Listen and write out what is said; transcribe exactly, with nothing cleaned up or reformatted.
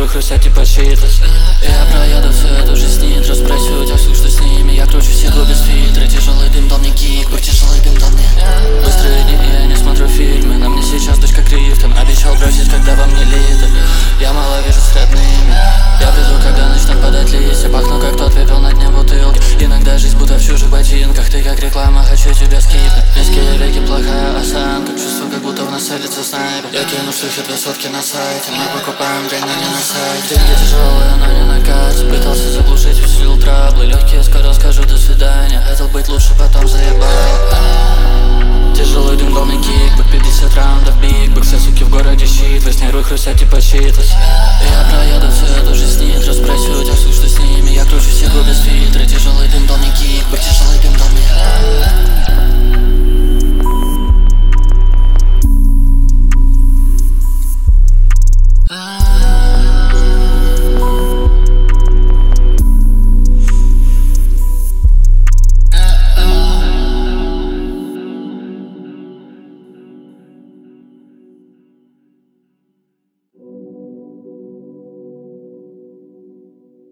хрустят типа читас. Я проеду все это уже снит. Расспросю у тебя всех, что с ними. Я кручу сиглу без фильтра. Тяжелый дым дал мне кикбэк, тяжелый дым дал мне. Быстрые дни, я не смотрю фильмы. На мне сейчас дочка крифтом. Обещал бросить, когда во мне лито. Я мало вижу с родными. Я приду, когда начнут падать листья. Пахну, как тот выпил на дне бутылки. Иногда жизнь будто в чужих ботинках. Ты как реклама, хочу тебя скипнуть. Низкие веки, плохая осанка. Чувство, как будто в нас целится снайпер. Я кину штуки две сотки на сайте. Мы покупаем грань, но не на сайте. Деньги тяжелые, но не на карте. Пытался заглушить, усилил траблы. Легкие, скоро скажу до свидания. Хотел быть лучше, потом заебал. Тяжелый дым, дал мне кикбэк. Пятьдесят раундов бигбэк. Все суки в городе щит. Во сне рук хрустят типа читас.